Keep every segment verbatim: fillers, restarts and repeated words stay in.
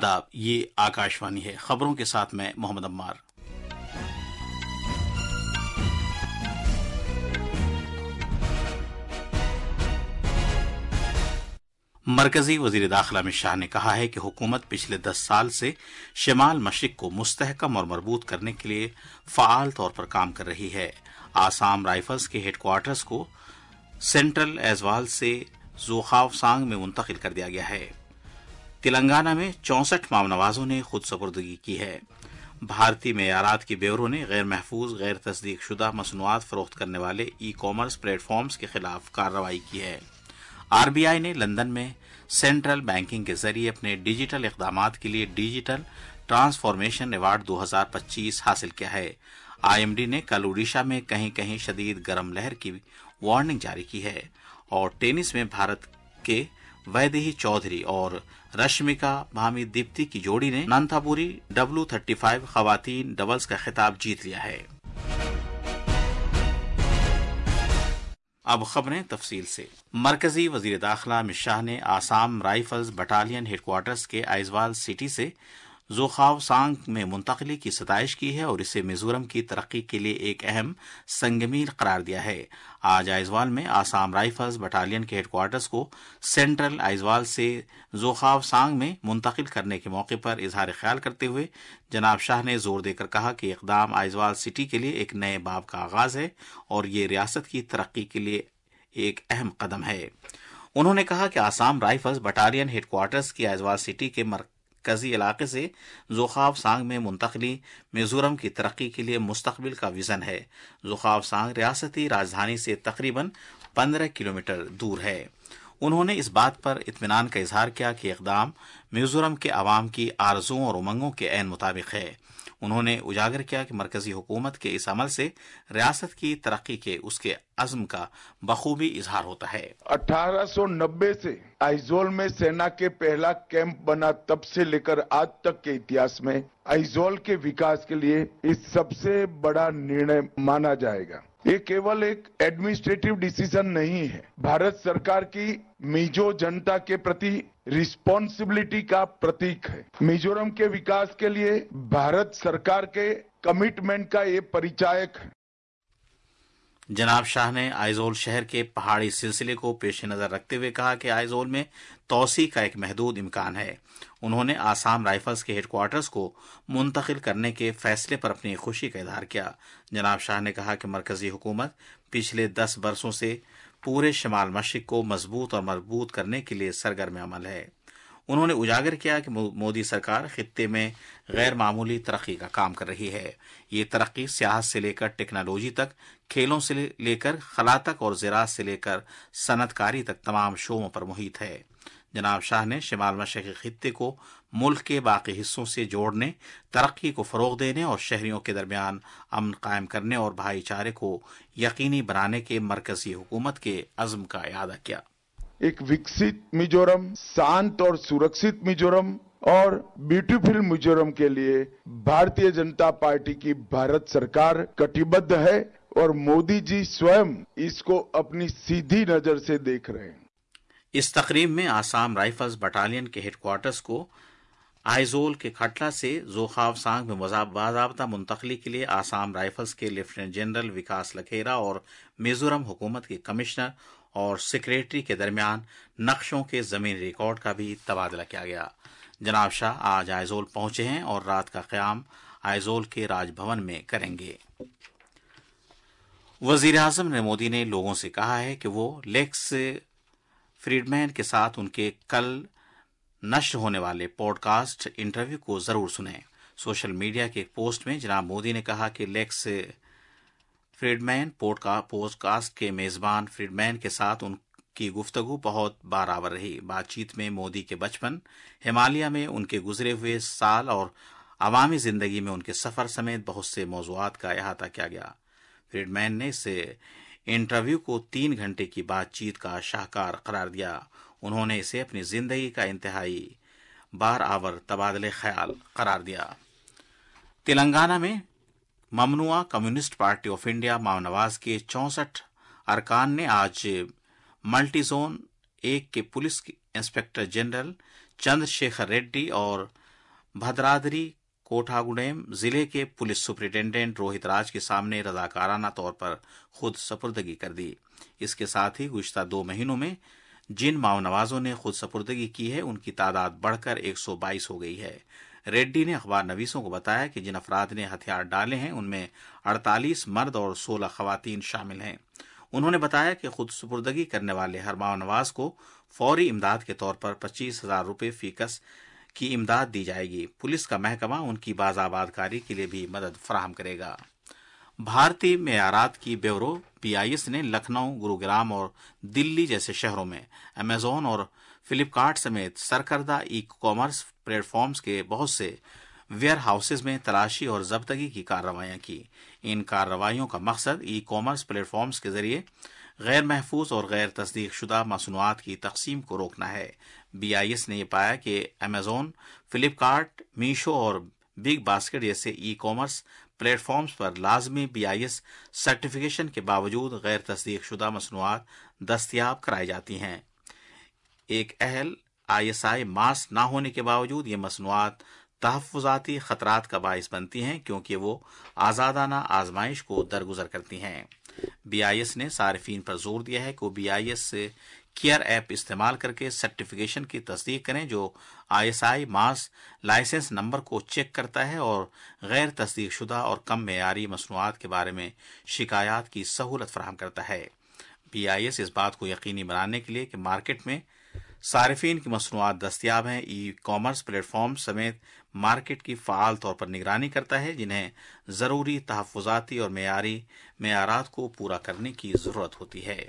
आदाब, ये आकाशवाणी है। खबरों के साथ मैं मोहम्मद अम्मार। मरकजी वजीर दाखिला अमित शाह ने कहा है कि हुकूमत पिछले दस साल से शिमाल मशरिक को मुस्तहकम और मजबूत करने के लिए फाल तौर पर काम कर रही है। आसाम राइफल्स के हेडक्वार्टर्स को सेंट्रल ऐजवाल से जोखावसांग में मुंतकिल कर दिया गया है। तेलंगाना में चौसठ मामनवाजों ने खुद सपुर्दगी की है। भारतीय मेयारात के ब्यूरो ने गैर महफूज गैर तस्दीक शुदा मसनूआत फरोख्त करने वाले ई कॉमर्स प्लेटफॉर्म्स के खिलाफ कार्रवाई की है। आरबीआई ने लंदन में सेंट्रल बैंकिंग के जरिए अपने डिजिटल इकदामात के लिए डिजिटल ट्रांसफॉर्मेशन अवार्ड दो हज़ार पच्चीस हासिल किया है। आईएमडी ने कल उड़ीसा में कहीं कहीं शदीद गर्म लहर की वार्निंग जारी की है। और टेनिस में भारत के वैदेही चौधरी और रश्मिका भामी दीप्ति की जोड़ी ने नांथापुरी डब्ल्यू थर्टी फाइव खवातीन डबल्स का खिताब जीत लिया है। अब खबरें तफसील से। मरकजी वजीर दाखिला अमित शाह ने आसाम राइफल्स बटालियन हेडक्वार्टर्स के आइजवाल सिटी से जोखावसांग में मुंतकली की सताइश की है और इसे मिजोरम की तरक्की के लिए एक अहम संगमील करार दिया है। आज आइजवाल में आसाम राइफल्स बटालियन के हेडक्वार्टर्स को सेंट्रल आइजवाल से जोखावसांग में मुंतकिल करने के मौके पर इजहार ख्याल करते हुए जनाब शाह ने जोर देकर कहा कि इकदाम आइजवाल सिटी के लिए एक नए बाब का आगाज है और ये रियासत की तरक्की के लिए एक अहम कदम है। उन्होंने कहा कि आसाम राइफल्स बटालियन हेडक्वार्टर्स की आइजवाल सिटी के मरकजी इलाके से जोखावसांग में मुंतकली मिजोरम की तरक्की के लिए मुस्तकबिल का विजन है। जोखावसांग रियासती राजधानी से तकरीबन पंद्रह किलोमीटर दूर है। उन्होंने इस बात पर इत्मीनान का इजहार किया कि इकदाम मिजोरम के अवाम की आरजुओं और उमंगों के ऐन मुताबिक है। उन्होंने उजागर किया कि मरकजी हुकूमत के इस अमल से रियासत की तरक्की के उसके अज़्म का बखूबी इजहार होता है। अठारह सौ नब्बे से आइजोल में सेना के पहला कैंप बना तब से लेकर आज तक के इतिहास में आइजोल के विकास के लिए इस सबसे बड़ा निर्णय माना जाएगा। ये केवल एक एडमिनिस्ट्रेटिव डिसीजन नहीं है, भारत सरकार की मिजो जनता के प्रति रिस्पॉन्सिबिलिटी का प्रतीक है। मिजोरम के विकास के लिए भारत सरकार के कमिटमेंट का ये परिचायक है। जनाब शाह ने आइजोल शहर के पहाड़ी सिलसिले को पेश नजर रखते हुए कहा कि आइजोल में तोसी का एक महदूद इम्कान है। उन्होंने आसाम राइफल्स के हेडक्वार्टर्स को मुंतकिल करने के फैसले पर अपनी खुशी का इजहार किया। जनाब शाह ने कहा कि मरकजी हुकूमत पिछले दस बरसों से पूरे शमाल मशरिक को मजबूत और मजबूत करने के लिए सरगर्म अमल है। उन्होंने उजागर किया कि मोदी सरकार खित्ते में गैर मामूली तरक्की का काम कर रही है। ये तरक्की सियासत से लेकर टेक्नोलॉजी तक, खेलों से लेकर खला तक और ज़राअत से लेकर सनतकारी तक तमाम शोबों पर मुहित है। जनाब शाह ने शिमाल मशरिकी खित्ते को मुल्क के बाकी हिस्सों से जोड़ने, तरक्की को फरोग देने और शहरियों के दरमियान अमन कायम करने और भाईचारे को यकीनी बनाने के मरकजी हुकूमत के अज़्म का इआदा किया। एक विकसित मिजोरम, शांत और सुरक्षित मिजोरम और ब्यूटीफुल मिजोरम के लिए भारतीय जनता पार्टी की भारत सरकार कटिबद्ध है और मोदी जी स्वयं इसको अपनी सीधी नजर से देख रहे हैं। इस तकरीब में आसाम राइफल्स बटालियन के हेडक्वार्टर्स को आइजोल के खटला से जोखावसांग में बाज़ाब्ता मुंतकली के लिए आसाम राइफल्स के लेफ्टिनेंट जनरल विकास लखेरा और मिजोरम हुकूमत के कमिश्नर और सेक्रेटरी के दरमियान नक्शों के जमीन रिकॉर्ड का भी तबादला किया गया। जनाब शाह आज आइजोल पहुंचे हैं और रात का क़याम आइजोल के राजभवन में करेंगे। वजीर आजम नरेंद्र मोदी ने लोगों से कहा है कि वो लेक्स फ्रीडमैन के साथ उनके कल नश्र होने वाले पॉडकास्ट इंटरव्यू को जरूर सुनें। सोशल मीडिया के एक पोस्ट में जनाब मोदी ने कहा कि लेक्स फ्रीडमैन पॉडकास्ट के मेजबान फ्रीडमैन के साथ उनकी गुफ्तगू बहुत बारावर रही। बातचीत में मोदी के बचपन, हिमालय में उनके गुजरे हुए साल और अवामी जिंदगी में उनके सफर समेत बहुत से मौज़ूआत का अहाता किया गया। फ्रीडमैन ने इस इंटरव्यू को तीन घंटे की बातचीत का शाहकार करार दिया। उन्होंने इसे अपनी जिंदगी का इंतहाई बार आवर तबादले ख्याल करार दिया। तेलंगाना में ममनुआ कम्युनिस्ट पार्टी ऑफ इंडिया माओनवाज के चौसठ अरकान ने आज मल्टी जोन एक के police inspector general Chandrashekar Reddy और भद्राद्री कोठागुडेम जिले के पुलिस सुपरिटेंडेंट रोहित राज के सामने रजाकाराना तौर पर खुद सपुर्दगी कर दी। इसके साथ ही गुज़िश्ता दो महीनों में जिन माओ नवाजों ने खुद सपुर्दगी की है उनकी तादाद बढ़कर एक सौ बाईस हो गई है। रेड्डी ने अखबार नवीसों को बताया कि जिन अफराद ने हथियार डाले हैं उनमें अड़तालीस मर्द और सोलह खवातीन शामिल हैं। उन्होंने बताया कि खुद सुपुर्दगी करने वाले हर माओ नवाज को फौरी इमदाद के तौर पर पच्चीस हजार रुपये फीकस की इमदाद दी जाएगी। पुलिस का महकमा उनकी बाज़ाबादकारी के लिए भी मदद फराहम करेगा। भारतीय मेयारात की ब्यूरो बीआईएस ने लखनऊ, गुरुग्राम और दिल्ली जैसे शहरों में अमेजोन और फ्लिपकार्ट समेत सरकर्दा ई कॉमर्स प्लेटफॉर्म्स के बहुत से वेयर हाउसेज में तलाशी और जब्तगी की कार्रवाइयां की। इन कार्रवाइयों का मकसद ई कॉमर्स प्लेटफॉर्म्स के जरिए गैर महफूज और गैर तस्दीक शुदा मसनूआत की तकसीम को रोकना है। बीआईएस ने यह पाया कि अमेजोन, फ्लिपकार्ट, मीशो और बिग बास्केट जैसे ई कॉमर्स प्लेटफॉर्म्स पर लाजमी बीआईएस सर्टिफिकेशन के बावजूद गैर तस्दीक शुदा मसनूआत दस्तयाब कराई जाती हैं। एक अहल आईएसआई मास्क न होने के बावजूद ये मसनूआत तहफ़्फ़ुज़ाती खतरात का बाइस बनती हैं क्योंकि वो आज़ादाना आजमाइश को दरगुजर करती हैं। बीआईएस ने सारिफीन पर जोर दिया है कि वो बीआईएस से केयर ऐप इस्तेमाल करके सर्टिफिकेशन की तस्दीक करें जो आईएसआई मास्क लाइसेंस नंबर को चेक करता है और गैर तस्दीक शुदा और कम मेयारी मसनूआत के बारे में शिकायत की सहूलत फराहम करता है। बीआईएस इस बात को यकीनी बनाने के लिए कि मार्केट में सारिफीन की मसनूआत दस्तयाब हैं, ई कॉमर्स प्लेटफॉर्म समेत मार्केट की फ़ाल तौर पर निगरानी करता है जिन्हें ज़रूरी तहफ़्फ़ुज़ाती और मेयारी मेयारात को पूरा करने की ज़रूरत होती है।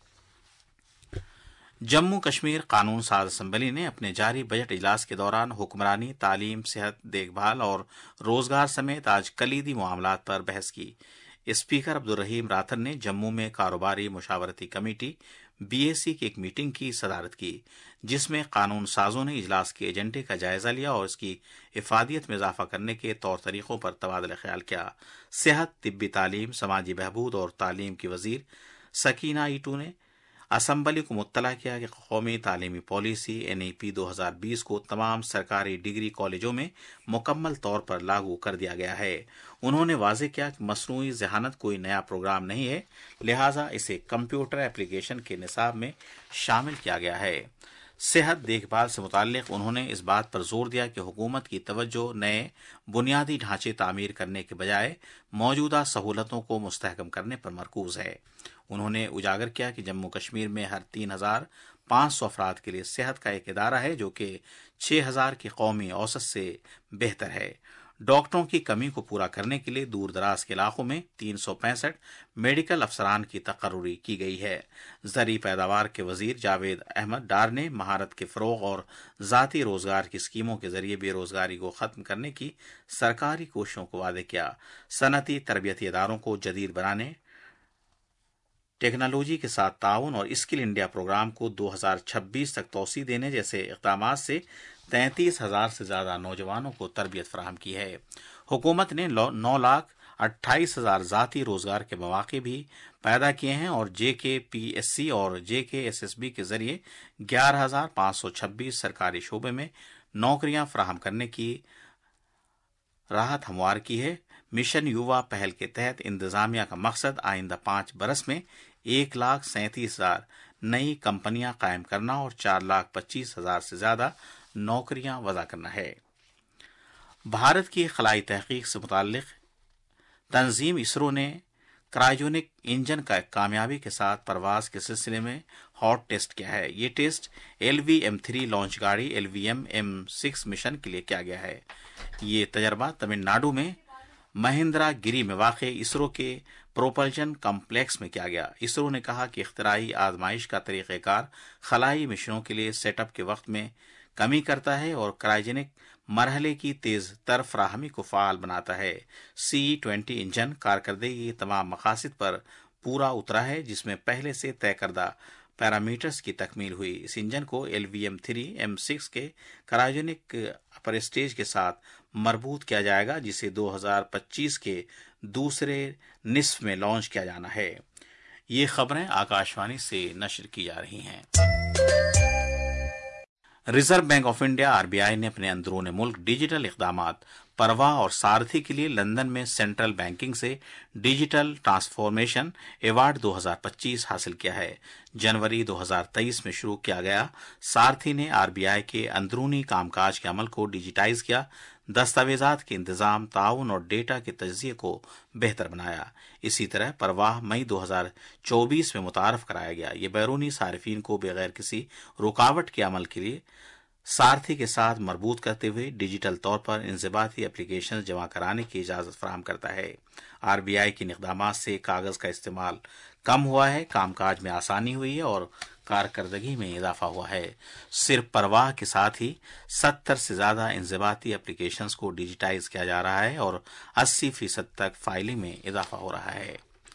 जम्मू कश्मीर कानून साज असम्बली ने अपने जारी बजट इजलास के दौरान हुक्मरानी, तालीम, सेहत, देखभाल और रोजगार समेत आज कलीदी मामलात पर बहस की। स्पीकर अब्दुल रहीम राथर ने जम्मू में कारोबारी मुशावरती कमेटी बीएसी की एक मीटिंग की सदारत की जिसमें कानून साजों ने इजलास के एजेंडे का जायजा लिया और इसकी इफादियत में इजाफा करने के तौर तरीकों पर तबादला ख्याल किया। सेहत, तिब्बी तालीम, समाजी बहबूद और तालीम की वजीर सकीना ईटू ने असम्बली को मुत्तला किया कि कौमी तालीमी पॉलिसी एनईपी दो हजार बीस को तमाम सरकारी डिग्री कॉलेजों में मुकम्मल तौर पर लागू कर दिया गया है। उन्होंने वाज़ेह किया कि मसनूई ज़हानत कोई नया प्रोग्राम नहीं है, लिहाजा इसे कंप्यूटर एप्लीकेशन के निसाब में शामिल किया गया है। सेहत देखभाल से मुताल्लिक उन्होंने इस बात पर जोर दिया कि हुकूमत की तवज्जो नए बुनियादी ढांचे तामीर करने के बजाय मौजूदा सहूलतों को मुस्तहकम करने पर मरकूज है। उन्होंने उजागर किया कि जम्मू कश्मीर में हर तीन हजार पाँच सौ अफराद के लिए सेहत का एक इदारा है जो कि छह हजार की कौमी औसत से बेहतर है। डॉक्टरों की कमी को पूरा करने के लिए दूर दराज के इलाकों में तीन सौ पैंसठ मेडिकल अफसरान की तकर्रुरी की गई है। ज़री पैदावार के वजीर जावेद अहमद डार ने महारत के फ़रोग़ और ज़ाती रोज़गार की स्कीमों के जरिए बेरोज़गारी को ख़त्म करने की सरकारी कोशिशों को वादे किया। सनती तरबियती इदारों को जदीद बनाने, टेक्नोलॉजी के साथ ताउन और स्किल इंडिया प्रोग्राम को दो हजार छब्बीस तक तोसी देने जैसे इक़दामात से तैंतीस हजार से ज्यादा नौजवानों को तरबियत फराहम की है। हुकूमत ने नौ लाख अट्ठाईस हजार ज़ाती रोजगार के मौके भी पैदा किए हैं और जे के पी एस सी और जे के एस एस बी के जरिए ग्यारह हजार पाँच सौ छब्बीस सरकारी शोबे में नौकरियां फराहम करने की राहत हमवार की है। मिशन युवा पहल के तहत इंतजामिया का मकसद आइंदा पांच बरस में एक लाख सैंतीस हजार नई कंपनियां कायम करना और चार लाख पच्चीस हजार से ज्यादा नौकरियां वज़ा करना है। भारत की खलाई तहकीक से मुताल्लिक तंजीम इसरो ने क्रायोजेनिक इंजन का कामयाबी के साथ परवाज के सिलसिले में हॉट टेस्ट किया है। ये test L V M three launch गाड़ी L V M M six mission के लिए किया गया है। ये तजर्बा तमिलनाडु में महिंद्रा गिरी में वाक़ इसरो के प्रोपल्शन कम्प्लेक्स में किया गया। इसरो ने कहा कि इख्तराई आजमाइश का तरीक़ेकार खलाई मिशनों के लिए सेटअप के वक्त में कमी करता है और क्रायोजेनिक मरहले की तेज तर फराहमी को फाल बनाता है। सी ट्वेंटी इंजन कारकर्दगी के तमाम मकासद पर पूरा उतरा है जिसमें पहले से तय करदा पैरामीटर्स की तकमील हुई। इस इंजन को L V M three M six के क्रायोजेनिक अपर स्टेज के साथ मरबूत किया जाएगा जिसे दो हजार पच्चीस के दूसरे निस्फ में लॉन्च किया जाना है। ये खबरें आकाशवाणी से नशर की जा रही हैं। Reserve bank of India RBI ने अपने अंदरून मुल्क डिजिटल इक़दामात परवाह और सारथी के लिए लंदन में सेंट्रल बैंकिंग से डिजिटल ट्रांसफॉर्मेशन अवार्ड दो हज़ार पच्चीस हासिल किया है। जनवरी दो हज़ार तेईस में शुरू किया गया सारथी ने आरबीआई के अंदरूनी कामकाज के अमल को डिजिटाइज किया, दस्तावेजात के इंतजाम, ताउन और डेटा के तज्जिए को बेहतर बनाया। इसी तरह परवाह मई दो हज़ार चौबीस में मुतारफ कराया गया। ये बैरूनी सारिफिन को बगैर किसी रुकावट के अमल के लिए सारथी के साथ मरबूत करते हुए डिजिटल तौर पर इंज़िबाती एप्लीकेशन जमा कराने की इजाजत फराहम करता है। आरबीआई के इक़दामात से कागज का इस्तेमाल कम हुआ है, कामकाज में आसानी हुई है और कारकर्दगी में इजाफा हुआ है। सिर्फ परवाह के साथ ही सत्तर से ज्यादा इंज़िबाती एप्लीकेशंस को डिजिटाइज किया जा रहा है और अस्सी फीसद तक फाइलिंग में इजाफा हो रहा है।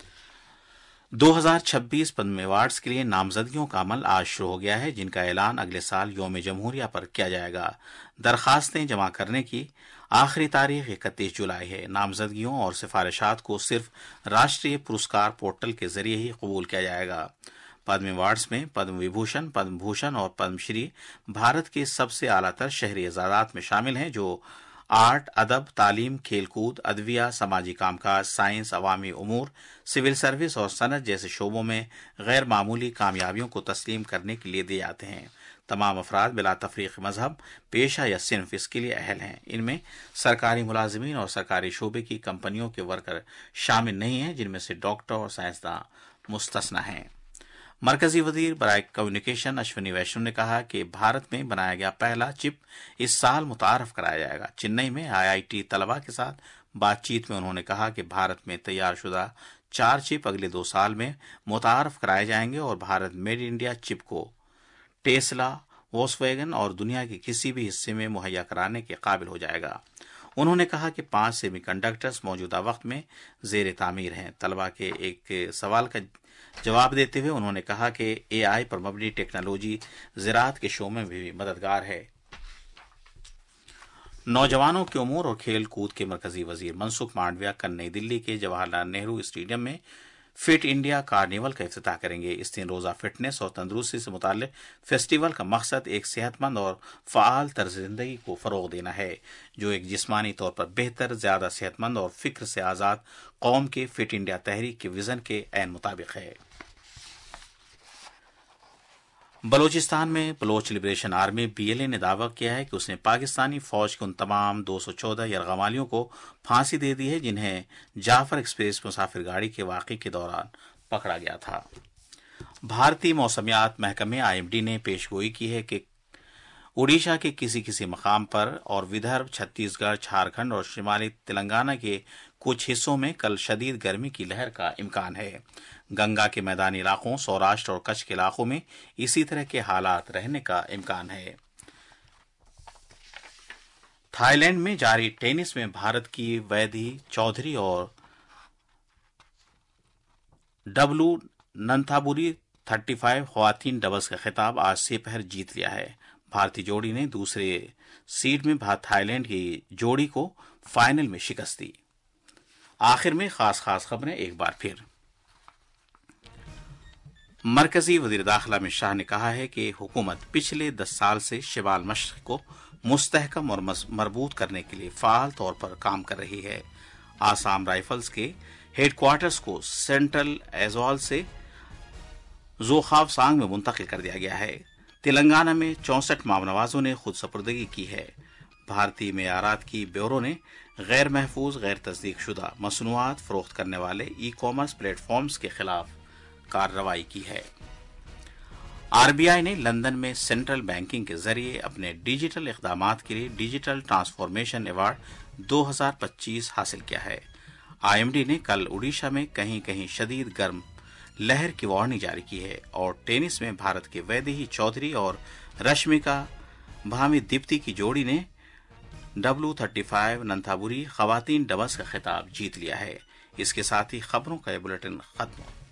दो हज़ार छब्बीस पद्म अवार्ड्स के लिए नामजदगियों का अमल आज शुरू हो गया है, जिनका ऐलान अगले साल यौम जमहूरिया पर किया जाएगा। दरखास्तें जमा करने की आखिरी तारीख इकतीस जुलाई है। नामजदगियों और सिफारिशात को सिर्फ राष्ट्रीय पुरस्कार पोर्टल के जरिए ही कबूल किया जाएगा। पद्म अवार्ड्स में पद्म विभूषण, पद्म भूषण और पद्मश्री भारत के सबसे आलातर शहरी एजाजात में शामिल हैं, जो आर्ट, अदब, तालीम, खेलकूद, अदविया, समाजी कामकाज, साइंस, अवामी उमूर, सिविल सर्विस और सनत जैसे शोबों में गैर मामूली कामयाबियों को तस्लीम करने के लिए दिए जाते हैं। तमाम अफराद बिला तफरीक मजहब, पेशा या सिन्फ इसके लिए अहल हैं। इनमें सरकारी मुलाजिमीन और सरकारी शोबे की कंपनियों के वर्कर शामिल नहीं हैं, जिनमें से डॉक्टर और साइंसदान मुस्तस्ना हैं। मरकजी वजीर बराए कम्युनिकेशन अश्विनी वैष्णव ने कहा कि भारत में बनाया गया पहला चिप इस साल मुतारफ कराया जाएगा। चेन्नई में आईआईटी तलबा के साथ बातचीत में उन्होंने कहा कि भारत में तैयार शुदा चार चिप अगले दो साल में मुतारफ कराए जाएंगे और भारत मेड इंडिया चिप को टेस्ला, वोक्सवैगन और दुनिया के किसी भी हिस्से में मुहैया कराने के काबिल हो जाएगा। उन्होंने कहा कि पांच सेमीकंडक्टर्स मौजूदा वक्त में जेर तामीर हैं। तलबा के एक सवाल का जवाब देते हुए उन्होंने कहा कि एआई पर मबनी टेक्नोलॉजी ज़राअत के शोबे में भी मददगार है। नौजवानों के उमूर और खेल कूद के मरकजी वजीर मनसुख मांडविया कल नई दिल्ली के जवाहरलाल नेहरू स्टेडियम में फिट इंडिया कार्निवल का इफ्तिताह करेंगे। इस तीन रोजा फिटनेस और तंदुरुस्ती से मुताल्लिक फेस्टिवल का मकसद एक सेहतमंद और फाल तर्ज जिंदगी को फरोग देना है, जो एक जिस्मानी तौर पर बेहतर, ज्यादा सेहतमंद और फिक्र से आजाद कौम के फिट इंडिया तहरीक के विजन के ऐन मुताबिक है। बलूचिस्तान में बलोच लिबरेशन आर्मी बीएलए ने दावा किया है कि उसने पाकिस्तानी फौज के उन तमाम दो सौ चौदह यरगमालियों को फांसी दे दी है जिन्हें जाफर एक्सप्रेस मुसाफिर गाड़ी के वाक़े के दौरान पकड़ा गया था। भारतीय मौसमियात महकमे आईएमडी ने पेशगोई की है कि ओडिशा के किसी किसी मकाम पर और विदर्भ, छत्तीसगढ़, झारखंड और शिमाली तेलंगाना के कुछ हिस्सों में कल शदीद गर्मी की लहर का इम्कान है। गंगा के मैदानी इलाकों, सौराष्ट्र और कच्छ के इलाकों में इसी तरह के हालात रहने का इम्कान है। थाईलैंड में जारी टेनिस में भारत की वैदी चौधरी और डब्लू नंथाबुरी पैंतीस ख्वातीन डबल्स का खिताब आज सेपहर जीत लिया है। भारतीय जोड़ी ने दूसरे सीड में थाईलैंड की जोड़ी को फाइनल में शिकस्त दी। आखिर में खास खास खबरें एक बार फिर। मरकजी वजीर दाखिला अमित शाह ने कहा है कि हुकूमत पिछले दस साल से शिमाल मशरक़ को मुस्तहकम और मरबूत करने के लिए फाल तौर पर काम कर रही है। आसाम राइफल्स के हेडक्वार्टर्स को सेंट्रल एजॉल से जोखावसांग में मुंतकिल कर दिया गया है। तेलंगाना में चौसठ मामनवाजों ने खुद सपुर्दगी की है। भारतीय मेयारात की ब्यूरो ने गैर महफूज, गैर तस्दीक शुदा मसनूआत फरोख्त करने वाले ई कॉमर्स प्लेटफॉर्म्स के खिलाफ कार्रवाई की है। आरबीआई ने लंदन में सेंट्रल बैंकिंग के जरिए अपने डिजिटल इक़दामात के लिए डिजिटल ट्रांसफॉर्मेशन अवार्ड दो हज़ार पच्चीस हासिल किया है। आईएमडी ने कल ओडिशा में कहीं कहीं शदीद गर्म लहर की वार्निंग जारी की है और टेनिस में भारत के वैदेही चौधरी और रश्मिका भामी दीप्ति की जोड़ी ने डब्लू थर्टी फाइव नंथाबुरी खवातीन डबल्स का खिताब जीत लिया है। इसके साथ ही खबरों का यह बुलेटिन खत्म।